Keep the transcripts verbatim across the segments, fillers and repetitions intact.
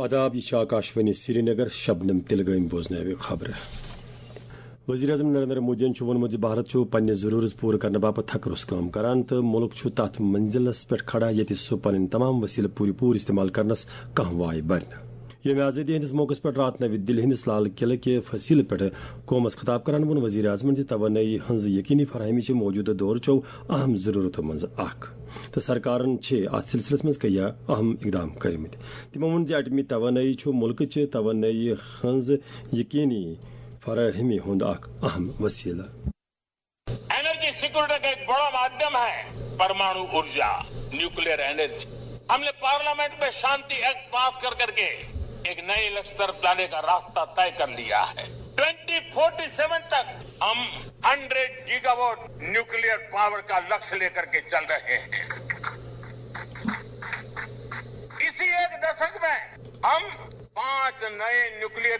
آداب یہ آکاشوانی سری نگر شبنم تلگام بوزن خبر وزیر اعظم نریندر مودی وونمت بھارت پنہ ضرورت پور کرنے باپت تھکرس کام کران تو ملک تر منزلس پہ کھڑا یت سہ پن تمام وسیلہ پوری پور استعمال کرنس کھانا وائے برن یوم آزادی ہندس موقع پہ رات نو دلی ہندس لال قلعہ کے فصیل پہ قومس خطاب کران وون وزیر اعظم توانائی ہز یقینی فراہمی موجودہ دور چو اہم ضرورتوں مز اخ تو سرکارن ات سلسلس مز کئی اہم اقدام کرمت تمو وون اٹمی توانائی ملک چہ توانائی ہز یقینی فراہمی ہند اخ اہم وسیلہ. انرجی سیکورٹی کا ایک بڑا مادھیم ہے پرمانو ارجا نیوکلیر انرجی. ہم نے پارلیمنٹ میں شانتی ایکٹ پاس کر کر کے ایک نئے لکش طرف جانے کا راستہ طے کر لیا ہے. ٹوئنٹی فورٹی سیون تک ہم hundred gigawatt nuclear power کا لکش لے کر کے چل رہے ہیں. اسی ایک دشک میں ہم پانچ نئے نیوکلیر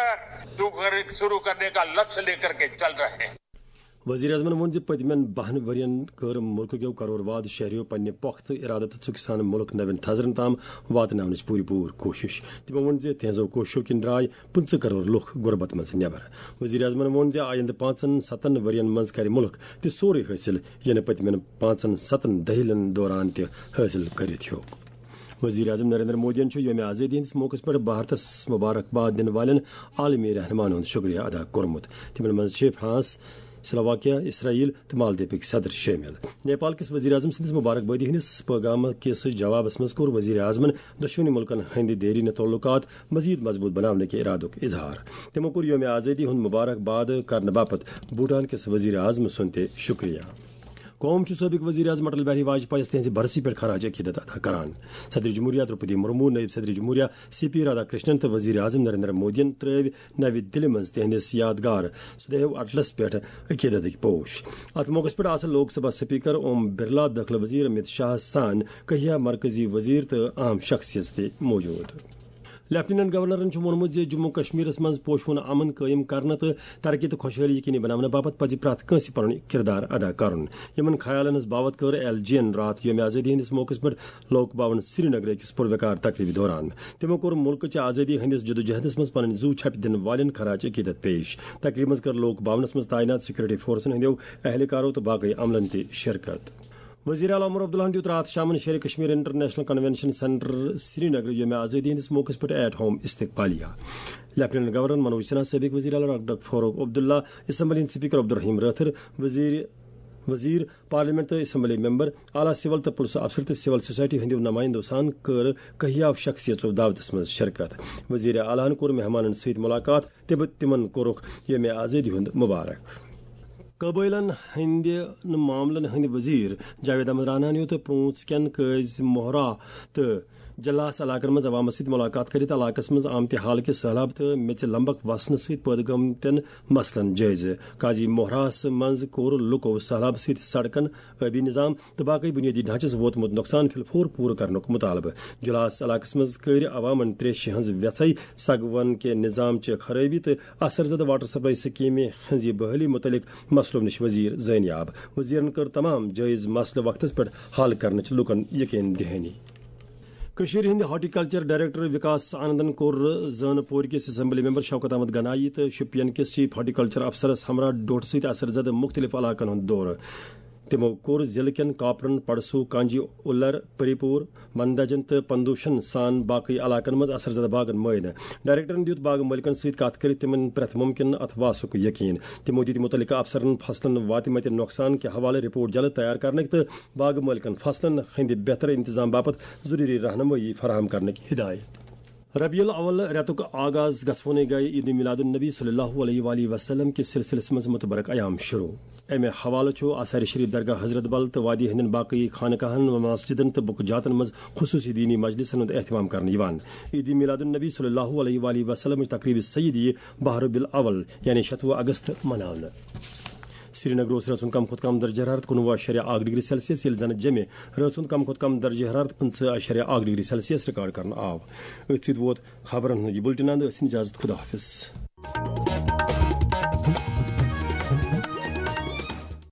ریئیکٹر شروع کرنے کا لکش لے کر کے چل رہے ہیں. وزیر اعظم وون پتمین بہن ورین کر ملک کیو کرور واد شہریوں پنہ پختہ ارادہ تو ژُکہِ سان ملک نوین تھزرن تام واتناونچ پوری پور کوشش. تمو وون تہذو کوششو کن درائے پنچہ کرور لوک غربت مز نبر. وزیر اعظمن وون آئندہ پانچن ستن ورین مز کر ملک تہ سورے حاصل ین پتمین پانچن ستن دہلن دوران تہ حاصل کرت ہو. وزیر اعظم نریندر مودی یوم آزادی ہندس موقع پہ بھارتس مبارکباد دن والن عالمی رہنمان ہند شکریہ ادا کورمت. تمن مز فرانس، سلوواکیہ، اسرائیل تو مالدیپک صدر شامل. نیپال کس وزیر اعظم سندس مبارکبادی ہندس پیغام کس جوابس مز کور وزیر اعظمن دشونی ملکن ہند دیرینہ تعلقات مزید مضبوط بنانے کے ارادک اظہار. تمو کور یوم آزادی ہند مبارکباد کرنے باپت بھوٹان کس وزیر اعظم سن تہ شکریہ. قوم سابق وزیر اعظم اٹل بہاری واجپئی تہذ برسی پہ خراج عقیدت ادا کران. صدر جمہوریہ درپدی مرمو، نائب صدر جمہوریہ سی پی رادھا کرشنن تو وزیر اعظم نریندر مودین ترو نو دلی مز تہندس یادگار سدیو اٹلس پہ عقیدت پوش. ات موقع پہ آسن لوک سبھا سپیکر اوم برلا، داخلہ وزیر امت شاہ سان کہیا مرکزی وزیر تو عام شخصیت تہ موجود. لیفٹیننٹ گورنرن وونمت جموں کشمیر مز پوشون امن قائم کرنے تو ترقی تو خوشحالی یقینی بنانے باپت پزِ پرٛٮ۪تھ کٲنٛسہِ پنُن کردار ادا کرن. یمن خیالن ہٕنٛز باوت کر ایل جی ین رات یوم آزادی ہندس موقع پہ لوک بھون سری نگر کس پروکار تقریبی دوران. تمو کور ملک چہ آزادی ہندس جدوجہدس مز پنن زو چھپہ دن والن خراج عقیدت پیش. تقریب مز کر لوک بھونس مز تعینات سیکورٹی فورسن ہندو اہلکارو تو باقی عملن تہ شرکت. وزیر اعلیٰ عمر عبداللہ دیت رات شامن Sher Kashmir International Convention Centre Srinagar یوم آزادی ہندس موقع پہ ایٹ ہوم استقبالیہ. لیفٹیننٹ گورنر منوج سنہا، سابق وزیر اعلیٰ ڈاکٹر فاروق عبداللہ، اسمبلی ہند سپیکر عبدالرحیم راتھر، وزیر وزیر پارلیمنٹ تو اسمبلی ممبر، اعلیٰ سول تو پولیس افسر تو سول سوسائٹی ہندو نمائندو سان کر کہیا شخصیت دعوتس مز شرکت. وزیر اعلیٰ کور مہمان ست ملاقات تہ تمن کورک یوم آزادی ہند مبارک. قبائلن ہند معاملن ہند وزیر جاوید احمد رانا تو پونچھ کن قز مہرا تو جلاس علاقن مز عوامس ست ملاقات کرت علاقس مز آمت حال کے سہلاب تو میچ لمبک وسن ست پید گمتن مسلن جائزہ. قاضی مہراس مز کور لکو سہلاب ست سڑکن، آبی نظام تو باقی بنیادی ڈھانچس ووتمت نقصان فی الفور پور کرنک مطالبہ. جلاس علاقس مز کر عوامن تریش ہز ویژے سگون کے نظام چہ خرابی تو اثر زدہ واٹر سپلائی سکیم ہز بحالی متعلق مسلو نش وزیر زینیاب. وزیرن کر تمام جائز مسلہ وقتس پہ حل کرنچ لکن یقین دہانی. کشیر ہند ہارٹیکلچر ڈائریکٹر وکاس آنندن کور زان پور کس اسمبلی ممبر شوکت احمد گنائی تو شپین کس چیف ہارٹیکلچر افسرس ہمراہ ڈوٹ ست اثر زدہ مختلف علاقن ہند دور. تمو کور ضلع کن کاپرن، پڑسو، کانجی اولر، پری پور، مندجن تو پندوشن سان باقی علاقن مز اثر زدہ باغن معائنہ. ڈائریکٹرن دیت باغ مالکن ست کت کر تمن پریت ممکن اتواسک یقین. تمو دت متعلقہ افسرن فصلن واتمت نقصان کے حوالے رپورٹ جلد تیار کرنے تو باغ مالکن فصلن ہند بہتر انتظام باپت ضروری رہنمائی فراہم کرنے کی ہدایت. ربیع الاول ریتک آغاز گھونے گئی عید میلاد النبی صلی اللہ علیہ وآلہ وسلم کے سلسلس مز متبرک ایام شروع. امہ حوالہ آثار شریف درگاہ حضرت بل تو وادی ہندن باقی خانقاہن و مسجدن تو بک جاتن مز خصوصی دینی مجلسن ہند اہتمام کرنے یوان. عید میلاد النبی صلی اللہ علیہ وآلہ وسلم تقریب سیدی بہ ربیع الاول یعنی شتوہ اگست مناونہ. سری نگر رسن کم کھت کم درجہ حرارت کنوہ اشاریہ اک ڈگری سیلسیس یل زن جمع رسن کم کھت کم درجہ حرارت پنچہ اشاریہ اک ڈگری سیلسیس ریکارڈ کرنا آو. ات ست ووت خبرن ہند یہ بلٹن اند. اجازت، خدا حافظ.